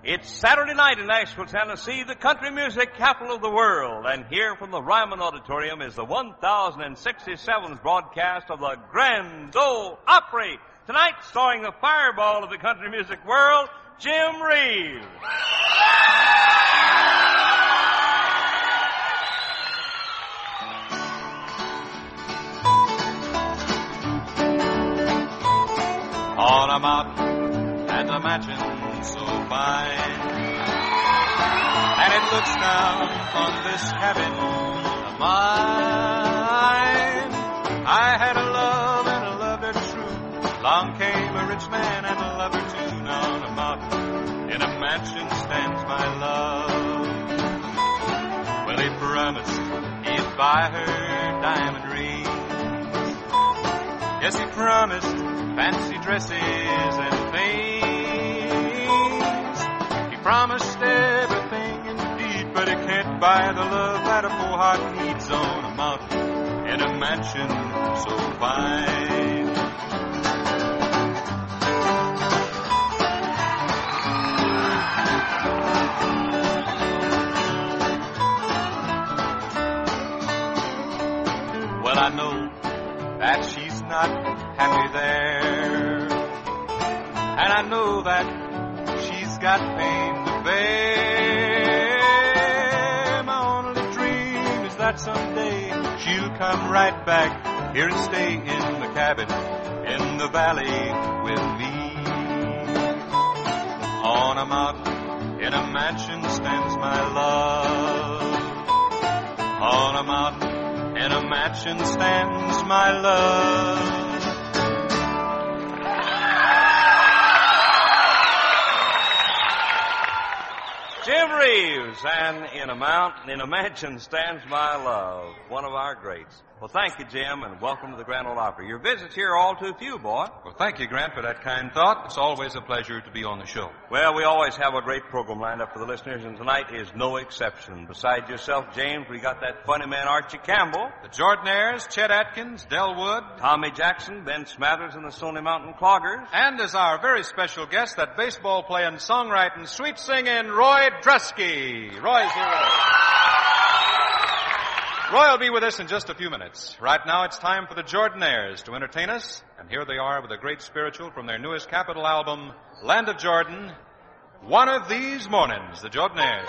It's Saturday night in Nashville, Tennessee, the country music capital of the world. And here from the Ryman Auditorium is the 1067th broadcast of the Grand Ole Opry. Tonight, starring the fireball of the country music world, Jim Reeves. On a mountain and a mansion so fine, and it looks down on this cabin of mine. I had a love and I loved her true. Long came a rich man and loved her too. Now on a mountain in a mansion stands my love. Well, he promised he'd buy her diamond rings. Yes, he promised fancy dresses and things. He promised everything indeed, but he can't buy the love that a poor heart needs on a mountain in a mansion so fine. Well, I know that she's not happy there, and I know that she's got pain to bear. My only dream is that someday she'll come right back here and stay in the cabin in the valley with me. On a mountain in a mansion stands my love. On a mountain in a mansion stands my love. Jim Reeves, and in a mansion stands my love, one of our greats. Well, thank you, Jim, and welcome to the Grand Ole Opry. Your visits here are all too few, boy. Well, thank you, Grant, for that kind thought. It's always a pleasure to be on the show. Well, we always have a great program lined up for the listeners, and tonight is no exception. Besides yourself, James, we got that funny man, Archie Campbell. The Jordanaires, Chet Atkins, Del Wood, Tommy Jackson, Ben Smathers, and the Stony Mountain Cloggers. And as our very special guest, that baseball-playing, songwriting, sweet-singing Roy Drusky. Roy's here with us. Roy will be with us in just a few minutes. Right now, it's time for the Jordanaires to entertain us, and here they are with a great spiritual from their newest Capitol album, Land of Jordan, One of These Mornings, the Jordanaires.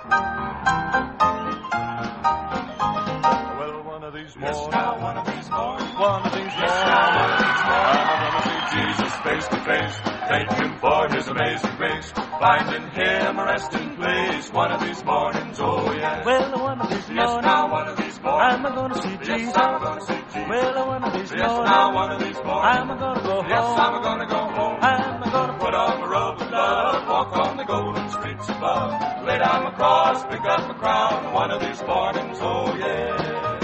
Well, one of these Yes, mornings, now one of these mornings, one of these yes, mornings, now one of these mornings, I'm gonna see Jesus face to face, thank Him for His amazing grace, finding Him a resting place. One of these mornings, oh yeah. Well, one of these Yes, mornings, now one of these mornings, I'm gonna see yes, Jesus. I'm gonna see Jesus. Well, one of these Yes, mornings, now one of these mornings, I'm gonna go home. yes, I'm gonna go home. I'm gonna Put on my robe of love, walk on the golden streets above, lay down my cross, pick up my crown. One of these mornings, oh yeah.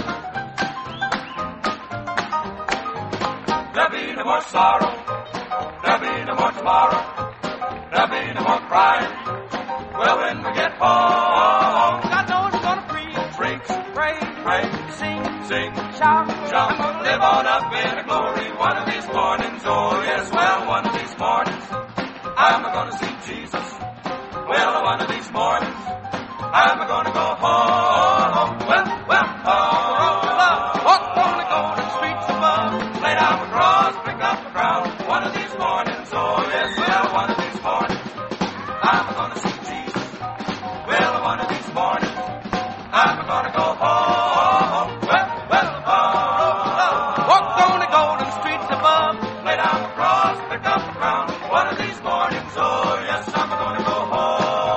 There'll be no more sorrow, there'll be no more tomorrow, there'll be no more crying. Well, when we get home, I know it's gonna preach, preach, pray, pray, sing, sing, shout, shout, live on up in the glory. One of these mornings, oh yes, well, one of these mornings, I'm gonna see Jesus. Well, one of these mornings, I'm gonna go home. Well, walk on the golden streets above, lay down the cross, pick up the crown. One of these mornings, oh yes, well, one of these mornings, I'm gonna see Jesus. Well, one of these mornings, I'm gonna go home. Walk on the golden streets above, lay down the cross, pick up the crown. One of these mornings, oh yes, I'm gonna go home.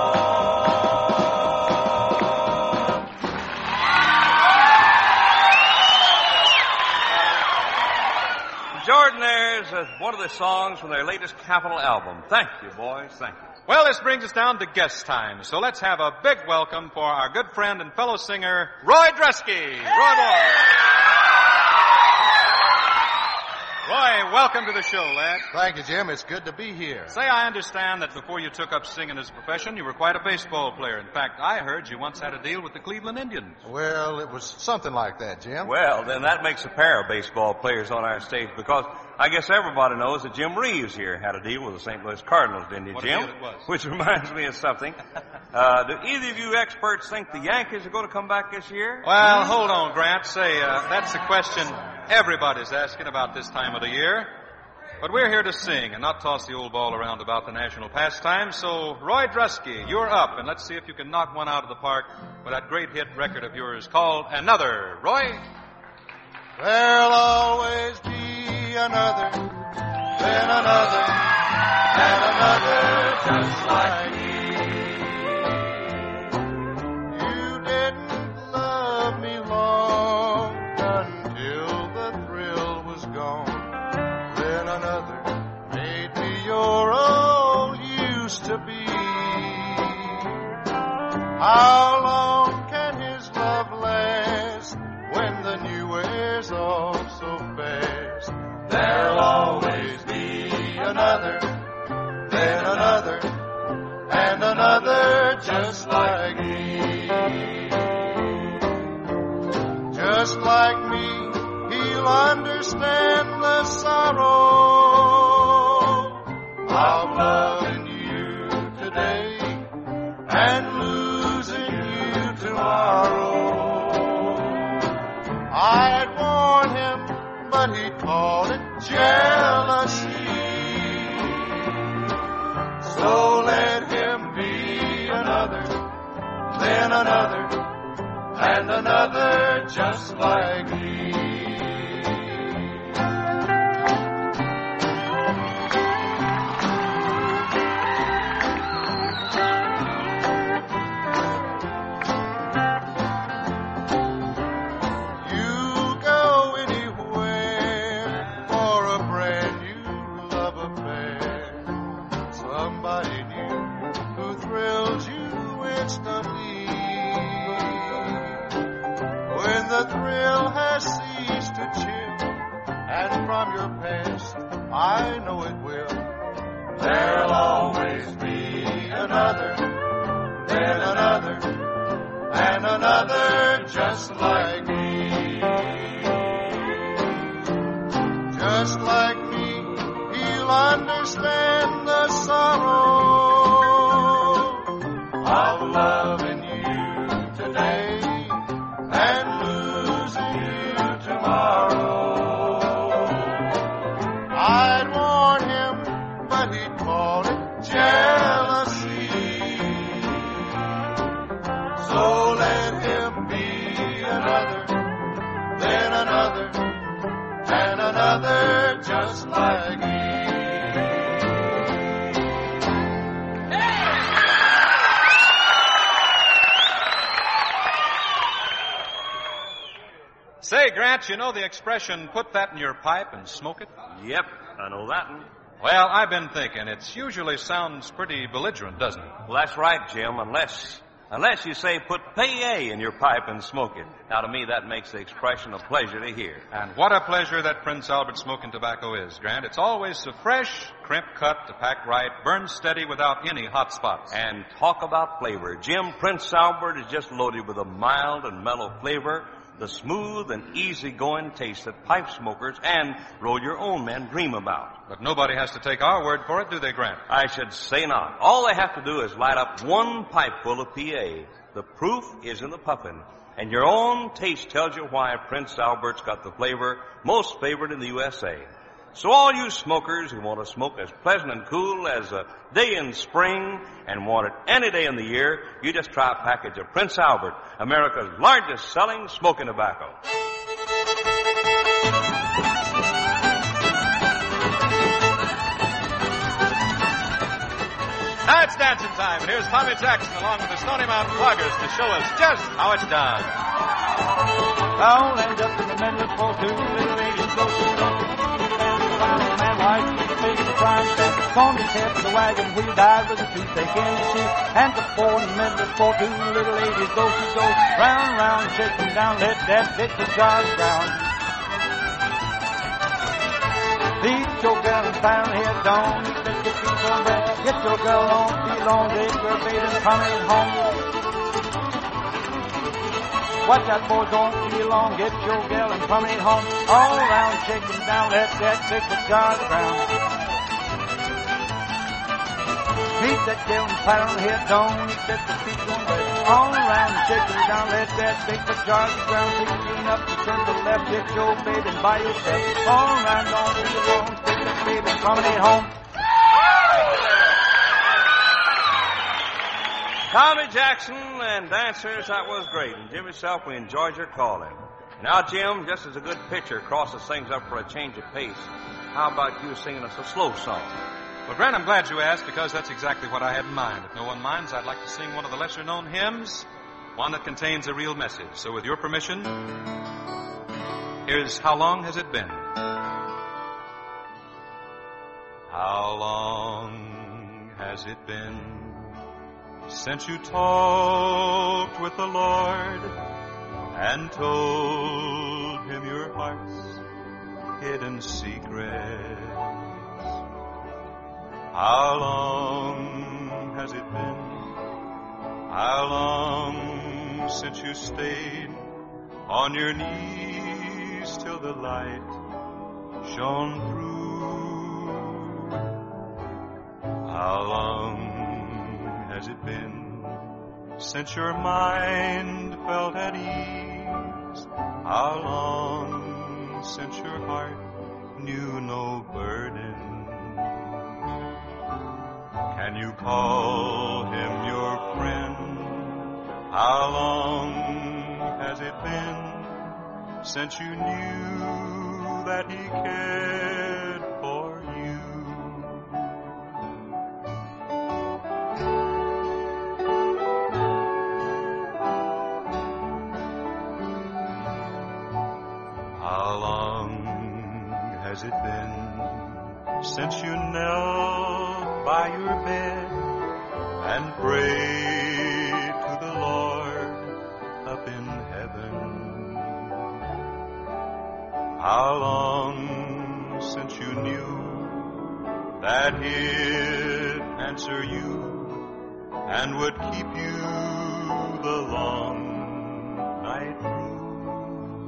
Jordanaires, one of the songs from their latest Capitol album. Thank you, boys. Thank you. Well, this brings us down to guest time, so let's have a big welcome for our good friend and fellow singer, Roy Drusky. Roy boy. Roy, welcome to the show, lad. Thank you, Jim. It's good to be here. Say, I understand that before you took up singing as a profession, you were quite a baseball player. In fact, I heard you once had a deal with the Cleveland Indians. Well, it was something like that, Jim. Well, then that makes a pair of baseball players on our stage because I guess everybody knows that Jim Reeves here had a deal with the St. Louis Cardinals, didn't you, What a Jim? deal it was. Which reminds me of something. Do either of you experts think the Yankees are going to come back this year? Well, hold on, Grant. Say, that's a question everybody's asking about this time of the year. But we're here to sing and not toss the old ball around about the national pastime. So, Roy Drusky, you're up, and let's see if you can knock one out of the park with that great hit record of yours called Another. Roy? There'll always be another, then another, and another just like me. You didn't love me long until the thrill was gone. Then another made me your all used to be. How long can his love last when the new wears off so fast? There'll always be another, then another, and another just like me. Just like me, he'll understand the sorrow of loving you today and losing you tomorrow. I'd warn him, but he called it jealousy. So let him be another, then another, and another just like me. The thrill has ceased to chill, and from your past I know it will. There'll always be another, then another, and another just like me. Just like me, he'll understand the sorrow of loving you today and losing you tomorrow. I'd warn him, but he'd call it jealousy. So let him be another, then another, and another just like me. Say, Grant, you know the expression, put that in your pipe and smoke it? Yep, I know that one. Well, I've been thinking, it usually sounds pretty belligerent, doesn't it? Well, that's right, Jim, unless you say put pay in your pipe and smoke it. Now, to me, that makes the expression a pleasure to hear. And what a pleasure that Prince Albert smoking tobacco is, Grant. It's always so fresh, crimp cut to pack right, burn steady without any hot spots. And talk about flavor. Jim, Prince Albert is just loaded with a mild and mellow flavor, the smooth and easy-going taste that pipe smokers and roll-your-own men dream about. But nobody has to take our word for it, do they, Grant? I should say not. All they have to do is light up one pipeful of PA. The proof is in the puffin', and your own taste tells you why Prince Albert's got the flavor most favored in the USA. So all you smokers who want to smoke as pleasant and cool as a day in spring and want it any day in the year, you just try a package of Prince Albert, America's largest selling smoking tobacco. Now it's dancing time, and here's Tommy Jackson along with the Stony Mountain Pluggers to show us just how it's done. I'll end up in the middle for two little ladies go to man white, the baby the prime step, on his head for the wagon wheel, dive with a toothache in his shoe, and the 4 in the middle for two little ladies go to go round, round, shaking down, let that bitch drive round. Beat your girl and pound here, don't expect to feed on bread. Get your girl on, be long, take her bait and promenade home. Watch out, boys, don't be long, get your girl and promenade home. All around, shake them down, let that big foot jar the ground. Beat that girl and pound here, don't expect to feed on bread. All around, shake them down, let that big foot jar the ground. Take up and turn to the left, get your baby and by yourself. All around, don't be long, take that baby and promenade home. Tommy Jackson and dancers, that was great. And Jim yourself, we enjoyed your calling. Now, Jim, just as a good pitcher crosses things up for a change of pace, how about you singing us a slow song? Well, Grant, I'm glad you asked because that's exactly what I had in mind. If no one minds, I'd like to sing one of the lesser-known hymns, one that contains a real message. So with your permission, here's How Long Has It Been? How long has it been since you talked with the Lord and told him your heart's hidden secrets? How long has it been? How long since you stayed on your knees till the light shone through? How long has it been since your mind felt at ease? How long since your heart knew no burden? Can you call him your friend? How long has it been since you knew that he cared for you? How long has it been since you knelt by your bed and prayed to the Lord up in heaven? How long since you knew that he'd answer you and would keep you the long night through?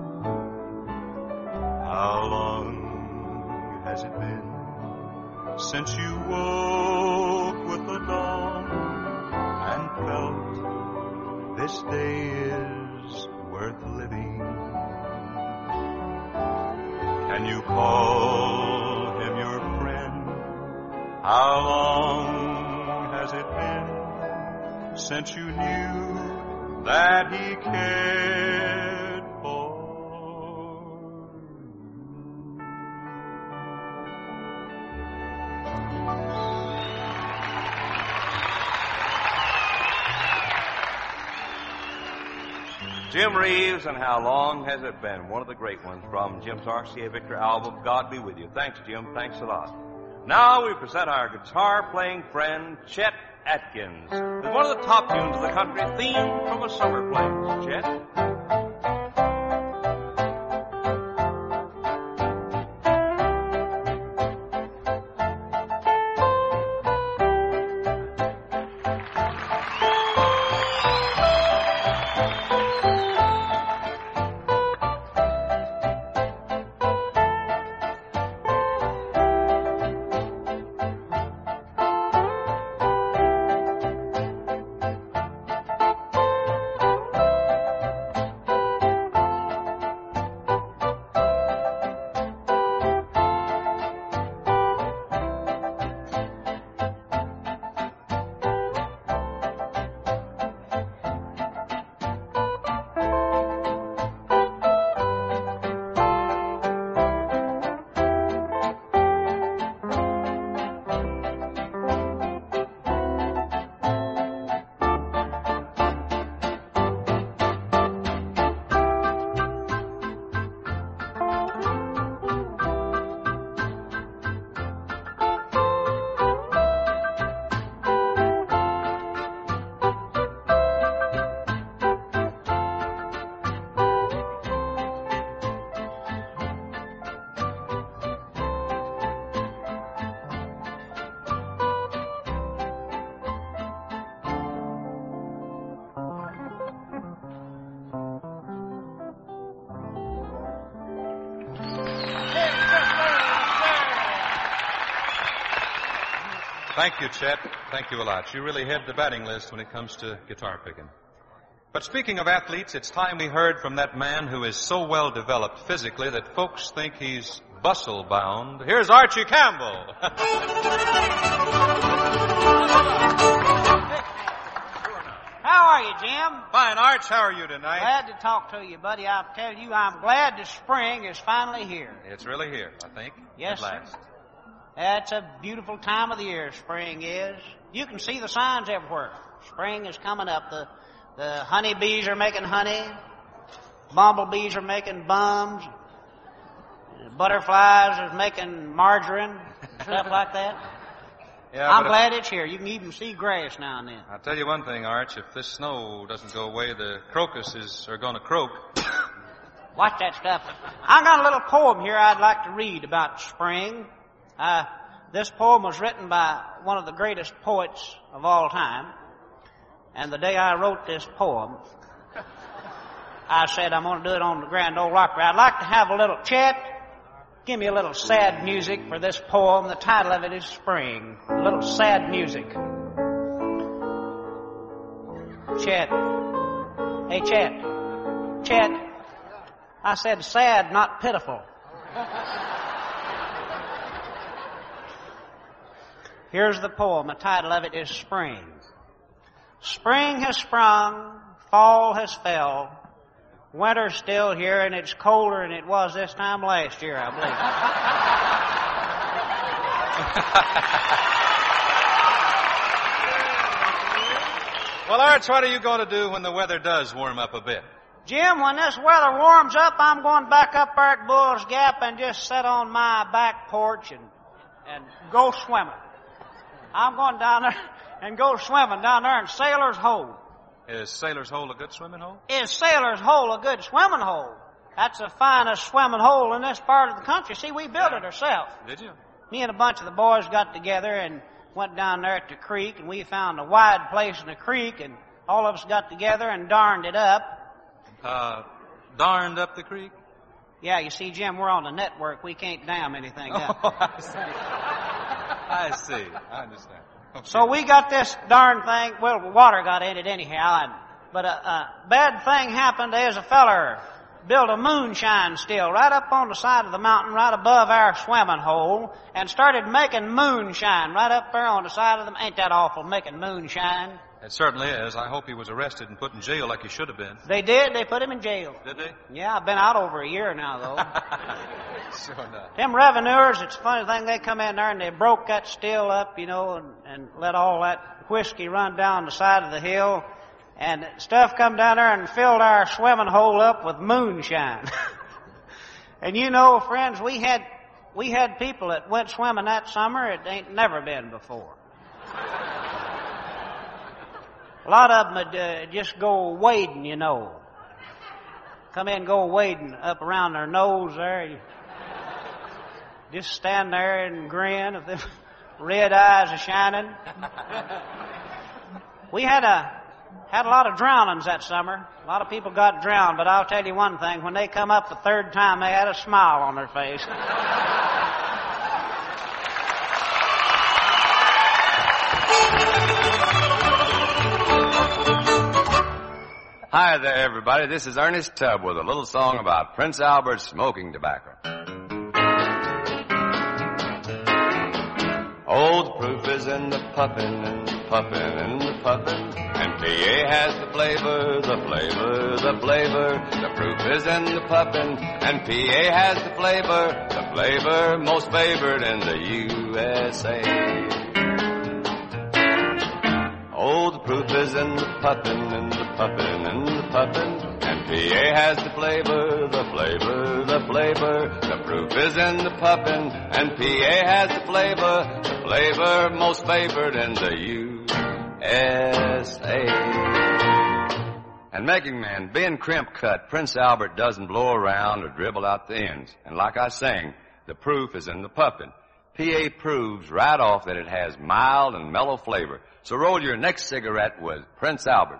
How long has it been since you woke with the dawn and felt this day is worth living? Can you call him your friend? How long has it been since you knew that he cared for? Jim Reeves and How Long Has It Been? One of the great ones from Jim's RCA Victor album, God Be With You. Thanks, Jim. Thanks a lot. Now we present our guitar-playing friend, Chet Atkins, with one of the top tunes of the country, Theme from a Summer Place. Chet? Thank you, Chet. Thank you a lot. You really head the batting list when it comes to guitar picking. But speaking of athletes, it's time we heard from that man who is so well developed physically that folks think he's bustle-bound. Here's Archie Campbell. How are you, Jim? Fine, Arch. How are you tonight? Glad to talk to you, buddy. I'll tell you, I'm glad the spring is finally here. It's really here, I think. Yes, at last. sir. That's a beautiful time of the year, spring is. You can see the signs everywhere. Spring is coming up. The honeybees are making honey. Bumblebees are making bums. Butterflies are making margarine, stuff like that. Yeah, I'm glad it's here. You can even see grass now and then. I'll tell you one thing, Arch. If this snow doesn't go away, the crocuses are going to croak. Watch that stuff. I got a little poem here I'd like to read about spring. This poem was written by one of the greatest poets of all time. And the day I wrote this poem, I said I'm going to do it on the Grand Ole Opry. I'd like to have a little Chet. Give me a little sad music for this poem. The title of it is Spring. A little sad music. Chet. Hey, Chet. Chet. I said sad, not pitiful. Here's the poem. The title of it is Spring. Spring has sprung, fall has fell, winter's still here, and it's colder than it was this time last year, I believe. Well, Arch, what are you going to do when the weather does warm up a bit? Jim, when this weather warms up, I'm going back up there at Bull's Gap and just sit on my back porch and go swimming. I'm going down there and go swimming down there in Sailor's Hole. Is Sailor's Hole a good swimming hole? Is Sailor's Hole a good swimming hole? That's the finest swimming hole in this part of the country. See, we built it ourselves. Did you? Me and a bunch of the boys got together and went down there at the creek, and we found a wide place in the creek, and all of us got together and darned it up. Darned up the creek? Yeah, you see, Jim, we're on the network. We can't dam anything up. Oh, I see. I see. I understand. Okay. So we got this darn thing. Well, water got in it anyhow. But a bad thing happened. There's a feller built a moonshine still right up on the side of the mountain, right above our swimming hole, and started making moonshine right up there on the side of them. Ain't that awful, making moonshine? It certainly is. I hope he was arrested and put in jail like he should have been. They did. They put him in jail. Did they? Yeah, I've been out over a year now, though. Sure enough. Them revenuers, it's a funny thing, they come in there and they broke that still up, you know, and let all that whiskey run down the side of the hill. And stuff come down there and filled our swimming hole up with moonshine. And you know, friends, we had people that went swimming that summer it ain't never been before. A lot of them would just go wading, you know. Come in and go wading up around their nose there. Just stand there and grin if the red eyes are shining. We had a lot of drownings that summer. A lot of people got drowned, but I'll tell you one thing. When they come up the third time, they had a smile on their face. Hi there, everybody. This is Ernest Tubb with a little song about Prince Albert smoking tobacco. Oh, the proof is in the puffin' and the puffin' and the puffin', and PA has the flavor, the flavor, the flavor. The proof is in the puffin', and PA has the flavor most favored in the USA. Oh, the proof is in the puffin' and the puffin' and the puffin', and PA has the flavor, the flavor, the flavor. The proof is in the puffin', and PA has the flavor most favored in the USA. And making man, being crimp cut, Prince Albert doesn't blow around or dribble out the ends. And like I sang, the proof is in the puffin'. PA proves right off that it has mild and mellow flavor. So roll your next cigarette with Prince Albert.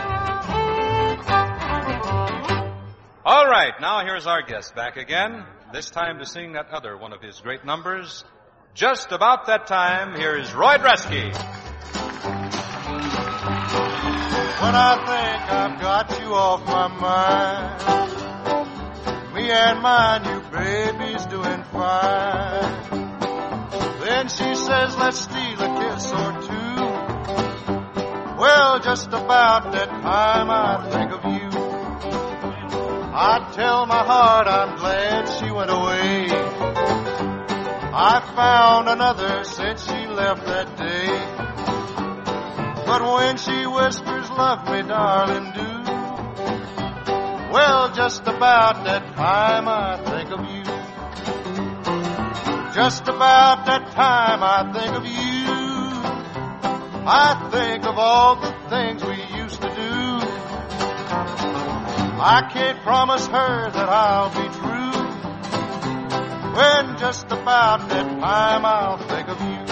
All right, now here's our guest back again. this time to sing that other one of his great numbers. Just about that time, here's Roy Dresky. When I think I've got you off my mind, me and my new baby's doing fine. Then she says, let's steal a kiss or two. Well, just about that time I think of you. I tell my heart I'm glad she went away. I found another since she left that day. But when she whispers, love me, darling, do. Well, just about that time I think of you. Just about that time I think of you. I think of all the things we used to do. I can't promise her that I'll be true. When just about that time I'll think of you.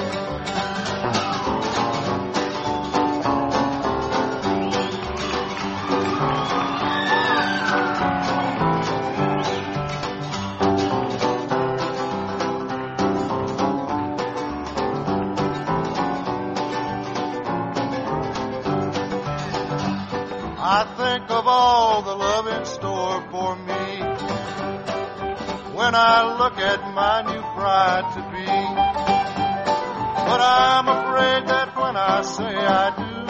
I think of all the love in store for me when I look at my new bride-to-be. But I'm afraid that when I say I do,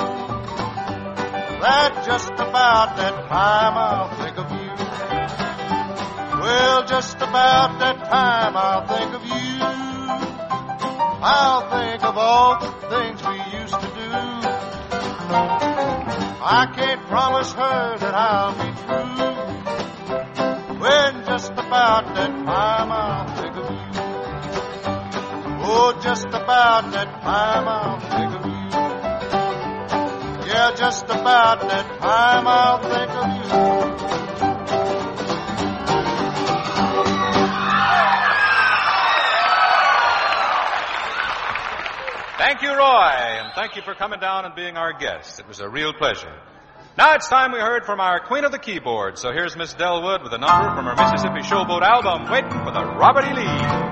that just about that time I'll think of you. Well, just about that time I'll think of you. I'll think of all the things we used to do. I can't promise her that I'll be true. When just about that time I'll think of you. Oh, just about that time I'll think of you. Yeah, just about that time I'll think of you. Thank you, Roy, and thank you for coming down and being our guest. It was a real pleasure. Now it's time we heard from our queen of the keyboard. So here's Miss Delwood with a number from her Mississippi Showboat album, Waiting for the Robert E. Lee.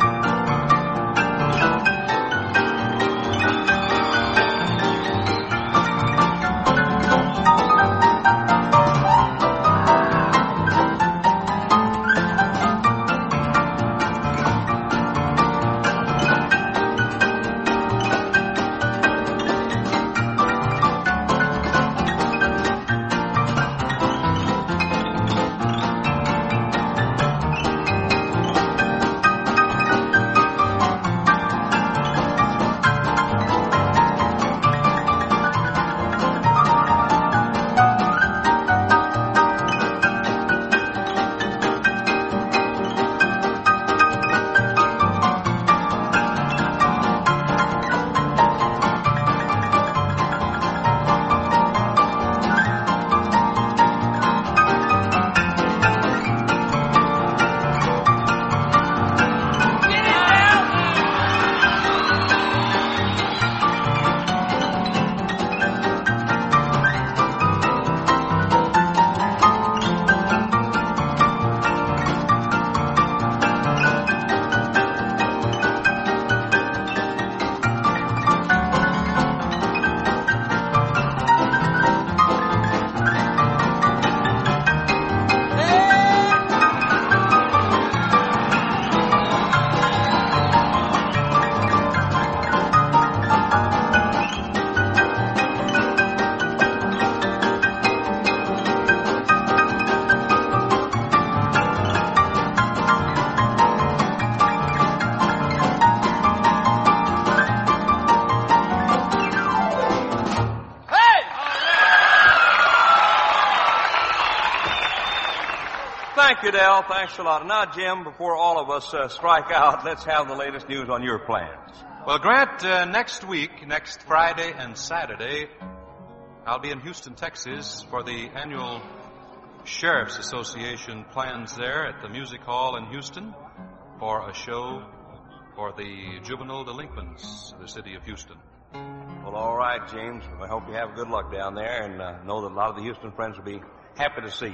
Thank you, Del. Thanks a lot. Now, Jim, before all of us strike out, let's have the latest news on your plans. Well, Grant, next week, next Friday and Saturday, I'll be in Houston, Texas for the annual Sheriff's Association plans there at the Music Hall in Houston for a show for the juvenile delinquents of the city of Houston. Well, all right, James. I hope you have good luck down there and know that a lot of the Houston friends will be happy to see you.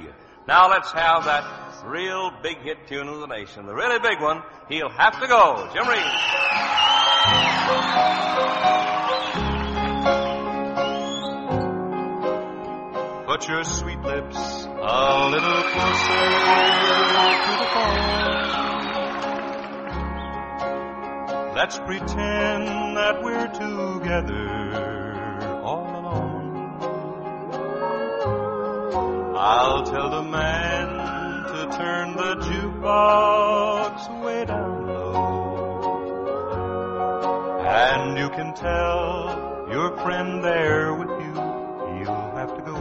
Now let's have that real big hit tune of the nation, the really big one, He'll Have to Go, Jim Reeves. Put your sweet lips a little closer to the phone. Let's pretend that we're together all alone. I'll tell the man to turn the jukebox way down low. And you can tell your friend there with you, he'll have to go.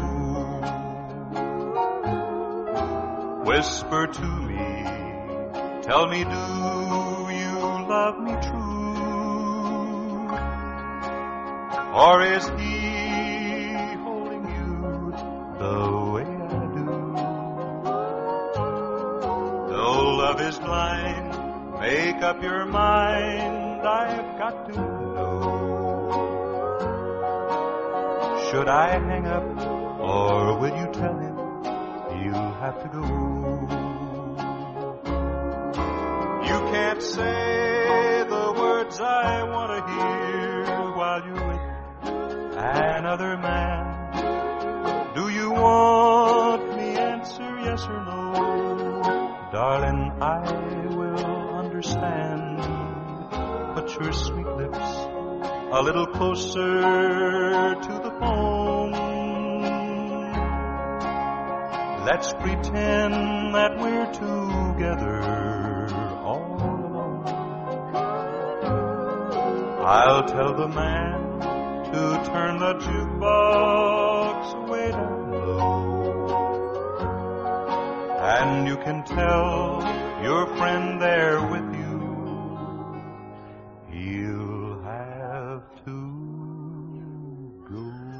Whisper to me, tell me, do you love me true? Or is he holding you the way I do? Though love is blind, make up your mind, I've got to know. Should I hang up, or will you tell him you'll have to go? You can't say the words I want to hear while you're with another man. Do you want me answer yes or no? Darling, I will understand. Put your sweet lips a little closer to the phone. Let's pretend that we're together all alone. I'll tell the man to turn the jukebox way down low. And you can tell your friend there with you, he'll have to go.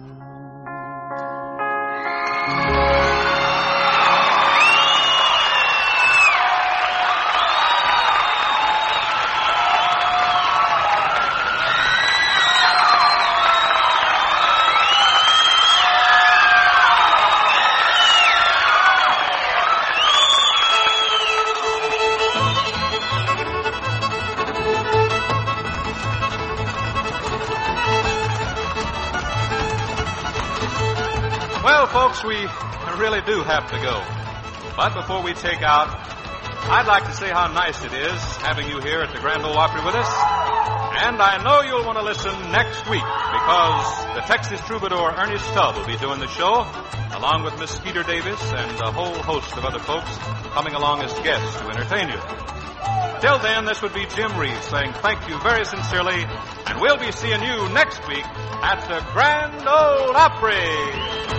Well, folks, we really do have to go. But before we take out, I'd like to say how nice it is having you here at the Grand Ole Opry with us. And I know you'll want to listen next week because the Texas troubadour Ernest Tubb will be doing the show, along with Miss Skeeter Davis and a whole host of other folks coming along as guests to entertain you. Till then, this would be Jim Reeves saying thank you very sincerely, and we'll be seeing you next week at the Grand Ole Opry.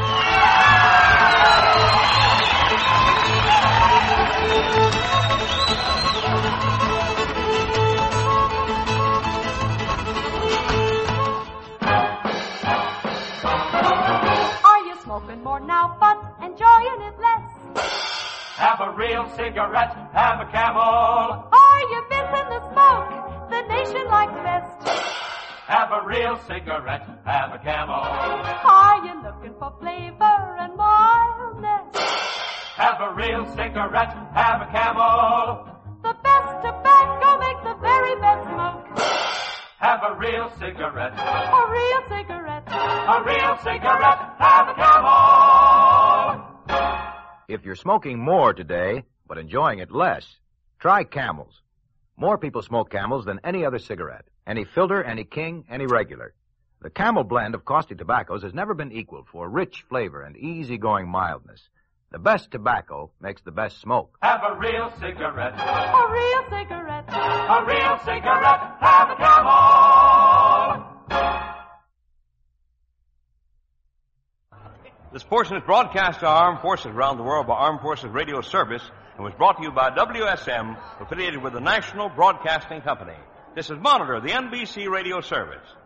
Are you smoking more now, but enjoying it less? Have a real cigarette, have a Camel. Are you missing the smoke the nation likes best? Have a real cigarette, have a Camel. Are you looking for flavor and mildness? Have a real cigarette, have a Camel. The best tobacco makes the very best smoke. Have a real cigarette, A real cigarette. a real cigarette, have a Camel. If you're smoking more today, but enjoying it less, try Camels. More people smoke Camels than any other cigarette. Any filter, any king, any regular. The Camel blend of caustic tobaccos has never been equaled for rich flavor and easygoing mildness. The best tobacco makes the best smoke. Have a real cigarette, A real cigarette. a real cigarette, have a Camel. This portion is broadcast to our armed forces around the world by Armed Forces Radio Service and was brought to you by WSM, affiliated with the National Broadcasting Company. This is Monitor, the NBC Radio Service.